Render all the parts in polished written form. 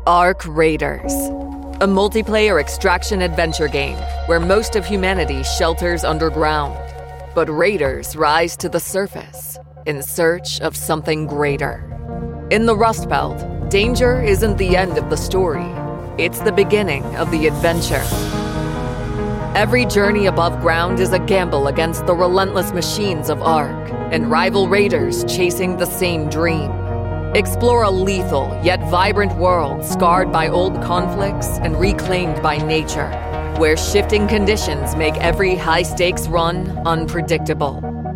Ark Raiders, a multiplayer extraction adventure game where most of humanity shelters underground. But raiders rise to the surface in search of something greater. In the Rust Belt, danger isn't the end of the story. It's the beginning of the adventure. Every journey above ground is a gamble against the relentless machines of Ark and rival raiders chasing the same dream. Explore a lethal yet vibrant world scarred by old conflicts and reclaimed by nature, where shifting conditions make every high-stakes run unpredictable.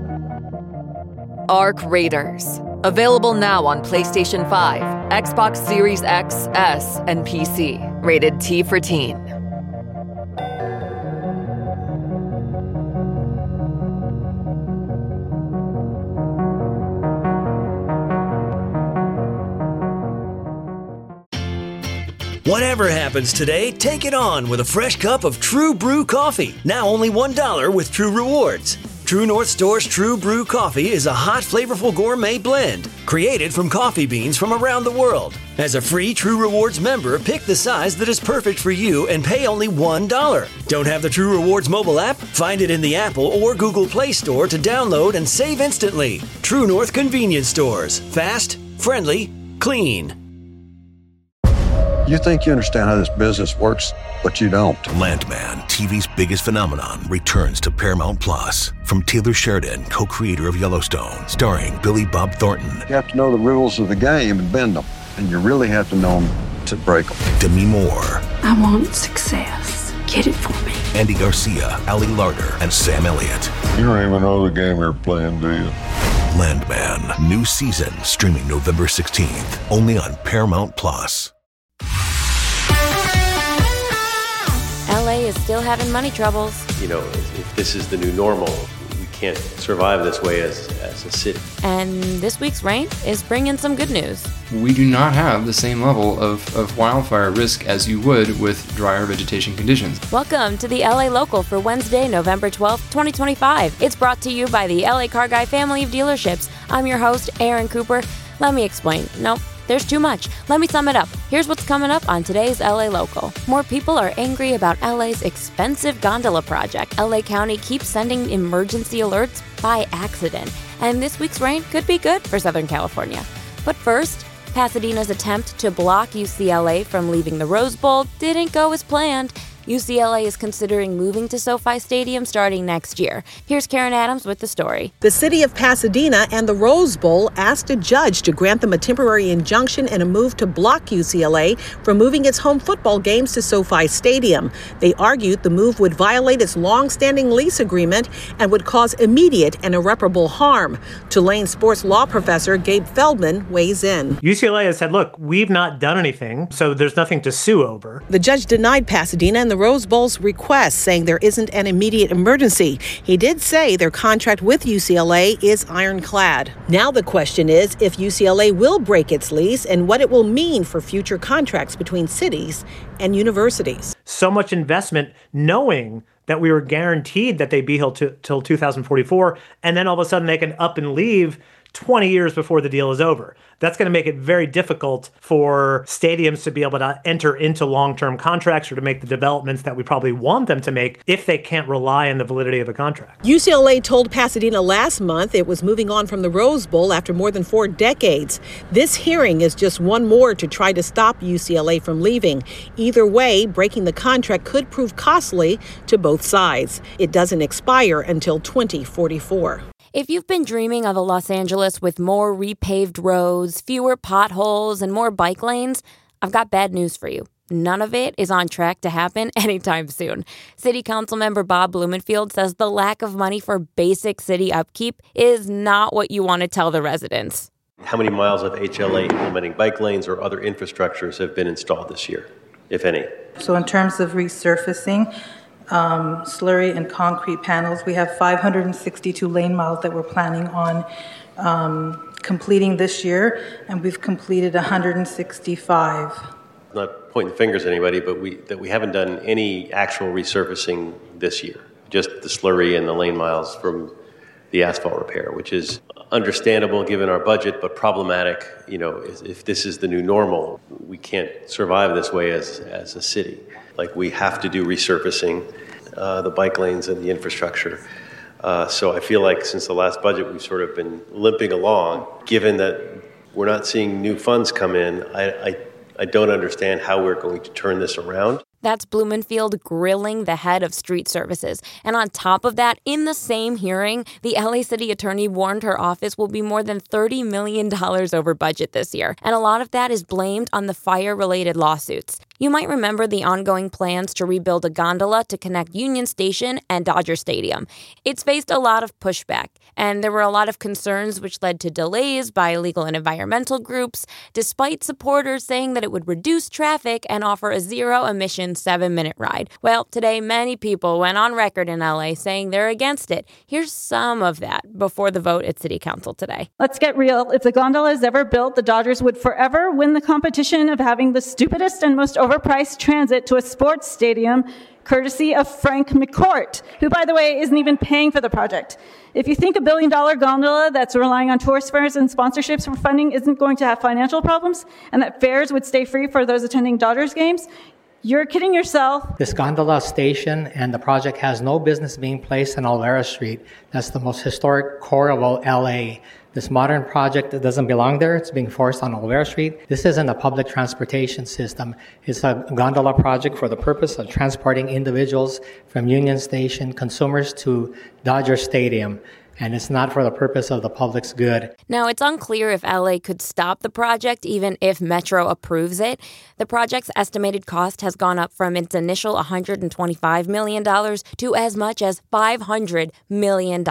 Ark Raiders. Available now on PlayStation 5, Xbox Series X, S, and PC. Rated T for Teen. Whatever happens today, take it on with a fresh cup of True Brew coffee. Now only $1 with True Rewards. True North Store's True Brew coffee is a hot, flavorful gourmet blend created from coffee beans from around the world. As a free True Rewards member, pick the size that is perfect for you and pay only $1. Don't have the True Rewards mobile app? Find it in the Apple or Google Play Store to download and save instantly. True North Convenience Stores. Fast, friendly, clean. You think you understand how this business works, but you don't. Landman, TV's biggest phenomenon, returns to Paramount Plus. From Taylor Sheridan, co-creator of Yellowstone, starring Billy Bob Thornton. You have to know the rules of the game and bend them, and you really have to know them to break them. Demi Moore. I want success. Get it for me. Andy Garcia, Ali Larter, and Sam Elliott. You don't even know the game you're playing, do you? Landman, new season, streaming November 16th, only on Paramount Plus. LA is still having money troubles. You know, if this is the new normal, we can't survive this way as a city. And this week's rain is bringing some good news. We do not have the same level of wildfire risk as you would with drier vegetation conditions. Welcome to the LA Local for Wednesday, November 12th, 2025. It's brought to you by the LA Car Guy family of dealerships. I'm your host, Aaron Cooper. Let me explain. Nope. There's too much. Let me sum it up. Here's what's coming up on today's LA Local. More people are angry about LA's expensive gondola project. LA County keeps sending emergency alerts by accident. And this week's rain could be good for Southern California. But first, Pasadena's attempt to block UCLA from leaving the Rose Bowl didn't go as planned. UCLA is considering moving to SoFi Stadium starting next year. Here's Karen Adams with the story. The city of Pasadena and the Rose Bowl asked a judge to grant them a temporary injunction in a move to block UCLA from moving its home football games to SoFi Stadium. They argued the move would violate its long-standing lease agreement and would cause immediate and irreparable harm. Tulane sports law professor Gabe Feldman weighs in. UCLA has said, look, we've not done anything, so there's nothing to sue over. The judge denied Pasadena and the Rose Bowl's request, saying there isn't an immediate emergency. He did say their contract with UCLA is ironclad. Now the question is if UCLA will break its lease and what it will mean for future contracts between cities and universities. So much investment knowing that we were guaranteed that they'd be here till 2044, and then all of a sudden they can up and leave 20 years before the deal is over. That's going to make it very difficult for stadiums to be able to enter into long-term contracts or to make the developments that we probably want them to make if they can't rely on the validity of a contract. UCLA told Pasadena last month it was moving on from the Rose Bowl after more than 4 decades. This hearing is just one more to try to stop UCLA from leaving. Either way, breaking the contract could prove costly to both sides. It doesn't expire until 2044. If you've been dreaming of a Los Angeles with more repaved roads, fewer potholes, and more bike lanes, I've got bad news for you. None of it is on track to happen anytime soon. City Council member Bob Blumenfield says the lack of money for basic city upkeep is not what you want to tell the residents. How many miles of HLA implementing bike lanes or other infrastructures have been installed this year, if any? So in terms of resurfacing, slurry and concrete panels, we have 562 lane miles that we're planning on completing this year, and we've completed 165. Not pointing fingers at anybody, but we haven't done any actual resurfacing this year. Just the slurry and the lane miles from the asphalt repair, which is understandable given our budget, but problematic. If this is the new normal, we can't survive this way as a city. Like, we have to do resurfacing, the bike lanes and the infrastructure. So I feel like since the last budget, we've sort of been limping along. Given that we're not seeing new funds come in, I don't understand how we're going to turn this around. That's Blumenfield grilling the head of street services. And on top of that, in the same hearing, the LA City Attorney warned her office will be more than $30 million over budget this year. And a lot of that is blamed on the fire-related lawsuits. You might remember the ongoing plans to rebuild a gondola to connect Union Station and Dodger Stadium. It's faced a lot of pushback, and there were a lot of concerns which led to delays by legal and environmental groups, despite supporters saying that it would reduce traffic and offer a zero-emission 7-minute ride. Well, today many people went on record in LA saying they're against it. Here's some of that before the vote at City Council today. Let's get real. If the gondola is ever built, the Dodgers would forever win the competition of having the stupidest and most overpriced transit to a sports stadium, courtesy of Frank McCourt, who, by the way, isn't even paying for the project. If you think a $1 billion gondola that's relying on tourist fares and sponsorships for funding isn't going to have financial problems, and that fares would stay free for those attending Dodgers games, you're kidding yourself. This gondola station and the project has no business being placed on Olvera Street. That's the most historic core of LA. This modern project that doesn't belong there. It's being forced on Olvera Street. This isn't a public transportation system. It's a gondola project for the purpose of transporting individuals from Union Station, consumers to Dodger Stadium. And it's not for the purpose of the public's good. Now, it's unclear if LA could stop the project even if Metro approves it. The project's estimated cost has gone up from its initial $125 million to as much as $500 million.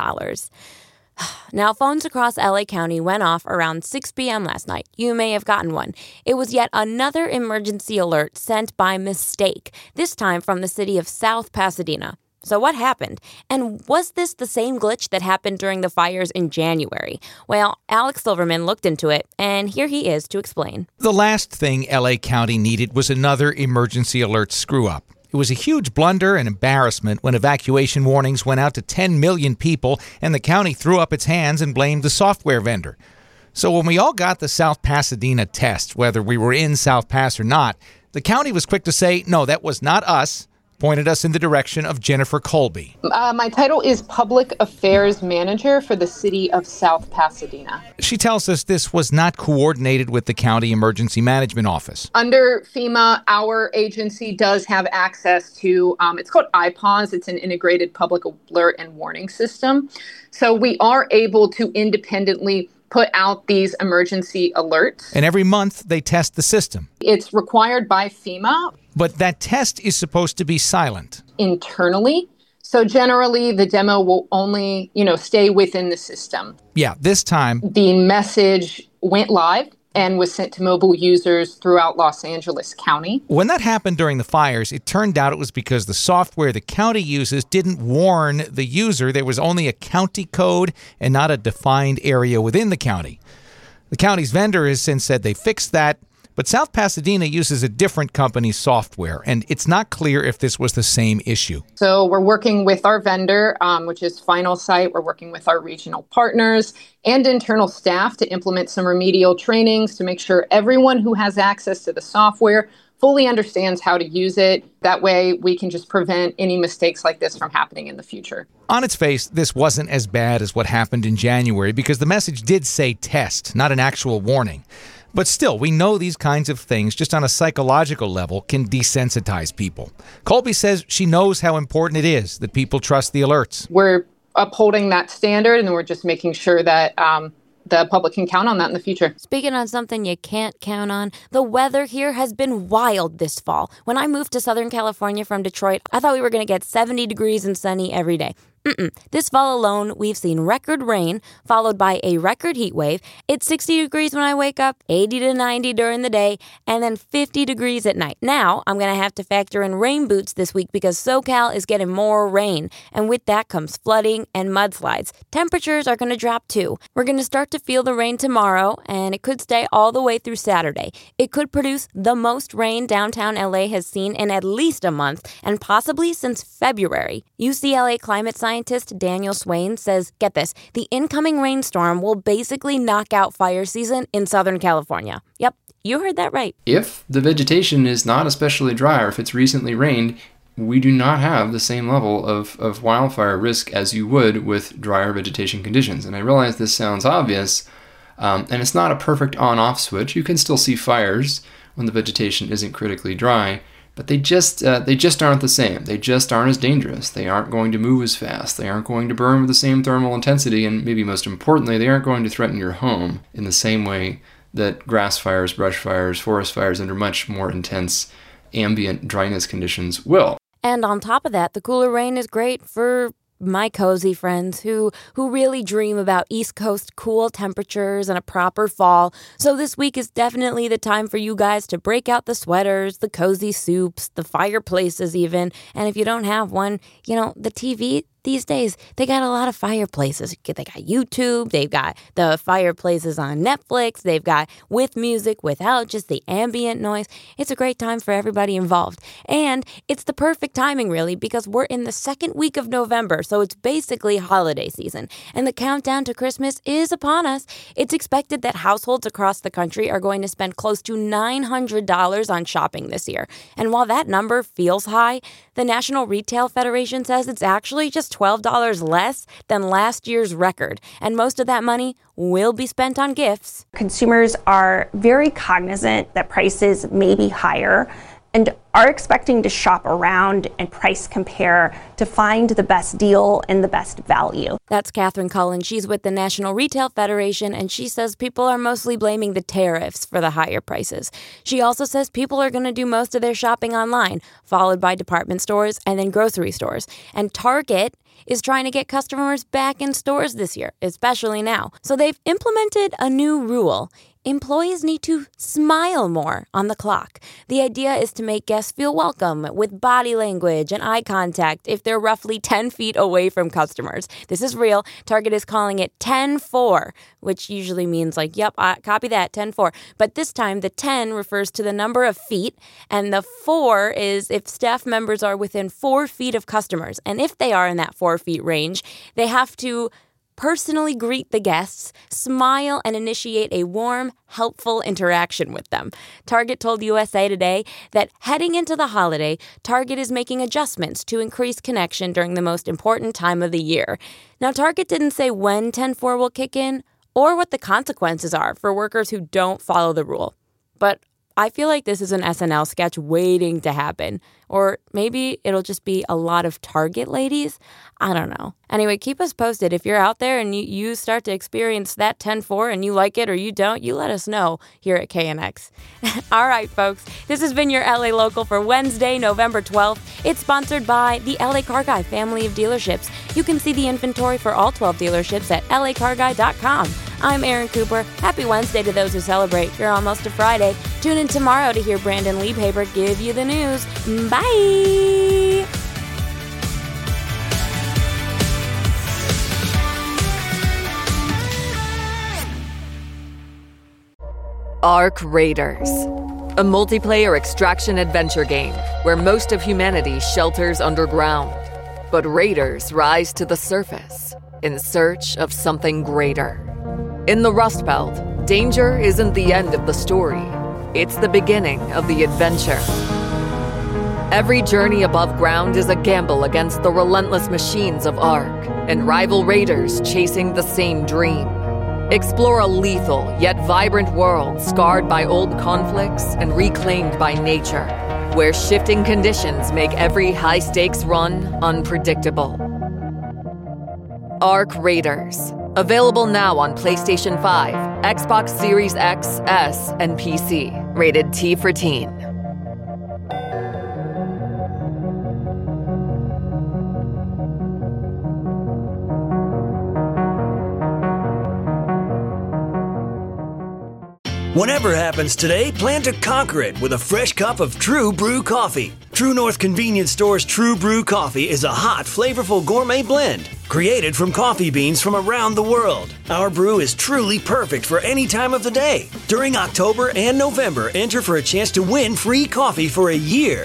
Now, phones across LA County went off around 6 p.m. last night. You may have gotten one. It was yet another emergency alert sent by mistake, this time from the city of South Pasadena. So what happened? And was this the same glitch that happened during the fires in January? Well, Alex Silverman looked into it, and here he is to explain. The last thing LA County needed was another emergency alert screw-up. It was a huge blunder and embarrassment when evacuation warnings went out to 10 million people and the county threw up its hands and blamed the software vendor. So when we all got the South Pasadena test, whether we were in South Pass or not, the county was quick to say, no, that was not us, pointed us in the direction of Jennifer Colby. My title is Public Affairs Manager for the City of South Pasadena. She tells us this was not coordinated with the County Emergency Management Office. Under FEMA, our agency does have access to, it's called IPAWS. It's an integrated public alert and warning system. So we are able to independently put out these emergency alerts. And every month they test the system. It's required by FEMA. But that test is supposed to be silent. Internally. So generally the demo will only, stay within the system. Yeah, this time the message went live and was sent to mobile users throughout Los Angeles County. When that happened during the fires, it turned out it was because the software the county uses didn't warn the user there was only a county code and not a defined area within the county. The county's vendor has since said they fixed that, but South Pasadena uses a different company's software, and it's not clear if this was the same issue. So we're working with our vendor, which is Final Site. We're working with our regional partners and internal staff to implement some remedial trainings to make sure everyone who has access to the software fully understands how to use it. That way we can just prevent any mistakes like this from happening in the future. On its face, this wasn't as bad as what happened in January because the message did say test, not an actual warning. But still, we know these kinds of things, just on a psychological level, can desensitize people. Colby says she knows how important it is that people trust the alerts. We're upholding that standard, and we're just making sure that the public can count on that in the future. Speaking on something you can't count on, the weather here has been wild this fall. When I moved to Southern California from Detroit, I thought we were going to get 70 degrees and sunny every day. This fall alone, we've seen record rain, followed by a record heat wave. It's 60 degrees when I wake up, 80 to 90 during the day, and then 50 degrees at night. Now, I'm going to have to factor in rain boots this week because SoCal is getting more rain. And with that comes flooding and mudslides. Temperatures are going to drop too. We're going to start to feel the rain tomorrow, and it could stay all the way through Saturday. It could produce the most rain downtown LA has seen in at least a month, and possibly since February. UCLA climate scientist scientist Daniel Swain says, get this, the incoming rainstorm will basically knock out fire season in Southern California. Yep, you heard that right. If the vegetation is not especially dry or if it's recently rained, we do not have the same level of wildfire risk as you would with drier vegetation conditions. And I realize this sounds obvious, and it's not a perfect on-off switch. You can still see fires when the vegetation isn't critically dry, but they just aren't the same. They just aren't as dangerous. They aren't going to move as fast. They aren't going to burn with the same thermal intensity, and maybe most importantly, they aren't going to threaten your home in the same way that grass fires, brush fires, forest fires under much more intense ambient dryness conditions will. And on top of that, the cooler rain is great for my cozy friends who really dream about East Coast cool temperatures and a proper fall. So this week is definitely the time for you guys to break out the sweaters, the cozy soups, the fireplaces even. And if you don't have one, the TV these days, they got a lot of fireplaces. They got YouTube, they've got the fireplaces on Netflix, they've got with music, without, just the ambient noise. It's a great time for everybody involved. And it's the perfect timing, really, because we're in the second week of November, so it's basically holiday season. And the countdown to Christmas is upon us. It's expected that households across the country are going to spend close to $900 on shopping this year. And while that number feels high, the National Retail Federation says it's actually just $12 less than last year's record, and most of that money will be spent on gifts. Consumers are very cognizant that prices may be higher and are expecting to shop around and price compare to find the best deal and the best value. That's Catherine Cullen. She's with the National Retail Federation, and she says people are mostly blaming the tariffs for the higher prices. She also says people are going to do most of their shopping online, followed by department stores and then grocery stores. And Target is trying to get customers back in stores this year, especially now. So they've implemented a new rule. Employees need to smile more on the clock. The idea is to make guests feel welcome with body language and eye contact if they're roughly 10 feet away from customers. This is real. Target is calling it 10-4, which usually means copy that, 10-4. But this time, the 10 refers to the number of feet, and the 4 is if staff members are within 4 feet of customers. And if they are in that 4 feet range, they have to personally greet the guests, smile, and initiate a warm, helpful interaction with them. Target told USA Today that heading into the holiday, Target is making adjustments to increase connection during the most important time of the year. Now, Target didn't say when 10-4 will kick in or what the consequences are for workers who don't follow the rule. But I feel like this is an SNL sketch waiting to happen. Or maybe it'll just be a lot of Target ladies. I don't know. Anyway, keep us posted. If you're out there and you start to experience that 10-4 and you like it or you don't, you let us know here at KNX. All right, folks. This has been your LA Local for Wednesday, November 12th. It's sponsored by the LA Car Guy family of dealerships. You can see the inventory for all 12 dealerships at lacarguy.com. I'm Erin Cooper. Happy Wednesday to those who celebrate. You're almost to Friday. Tune in tomorrow to hear Brandon Liebhaber give you the news. Bye! Ark Raiders, a multiplayer extraction adventure game where most of humanity shelters underground. But raiders rise to the surface in search of something greater. In the Rust Belt, danger isn't the end of the story. It's the beginning of the adventure. Every journey above ground is a gamble against the relentless machines of Ark and rival raiders chasing the same dream. Explore a lethal yet vibrant world scarred by old conflicts and reclaimed by nature, where shifting conditions make every high-stakes run unpredictable. Ark Raiders. Available now on PlayStation 5, Xbox Series X, S, and PC. Rated T for Teen. Whatever happens today, plan to conquer it with a fresh cup of True Brew coffee. True North Convenience Store's True Brew coffee is a hot, flavorful gourmet blend created from coffee beans from around the world. Our brew is truly perfect for any time of the day. During October and November, enter for a chance to win free coffee for a year.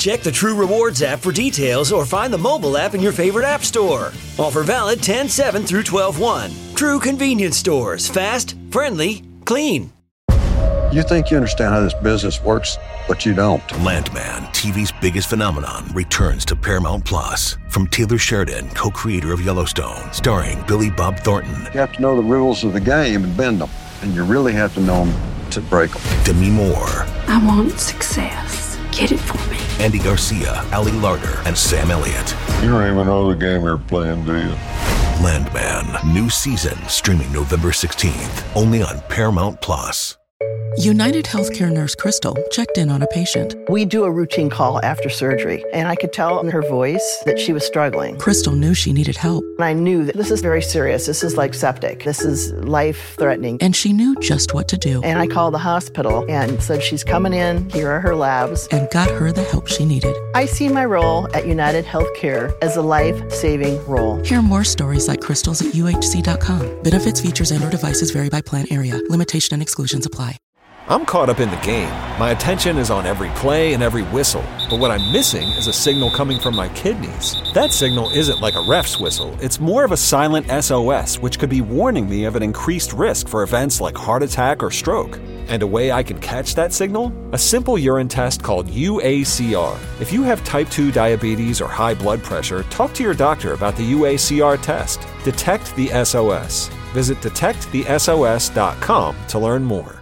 Check the True Rewards app for details or find the mobile app in your favorite app store. Offer valid 10/7 through 12/1. True convenience stores. Fast, friendly, clean. You think you understand how this business works, but you don't. Landman, TV's biggest phenomenon, returns to Paramount Plus. From Taylor Sheridan, co-creator of Yellowstone, starring Billy Bob Thornton. You have to know the rules of the game and bend them, and you really have to know them to break them. Demi Moore. I want success. Get it for me. Andy Garcia, Ali Larter, and Sam Elliott. You don't even know the game you're playing, do you? Landman, new season, streaming November 16th, only on Paramount Plus. United Healthcare nurse Crystal checked in on a patient. We do a routine call after surgery, and I could tell in her voice that she was struggling. Crystal knew she needed help. And I knew that this is very serious. This is like septic. This is life-threatening. And she knew just what to do. And I called the hospital and said, she's coming in. Here are her labs. And got her the help she needed. I see my role at United Healthcare as a life-saving role. Hear more stories like Crystal's at UHC.com. Benefits, features, and/or devices vary by plan area. Limitation and exclusions apply. I'm caught up in the game. My attention is on every play and every whistle. But what I'm missing is a signal coming from my kidneys. That signal isn't like a ref's whistle. It's more of a silent SOS, which could be warning me of an increased risk for events like heart attack or stroke. And a way I can catch that signal? A simple urine test called UACR. If you have type 2 diabetes or high blood pressure, talk to your doctor about the UACR test. Detect the SOS. Visit detectthesos.com to learn more.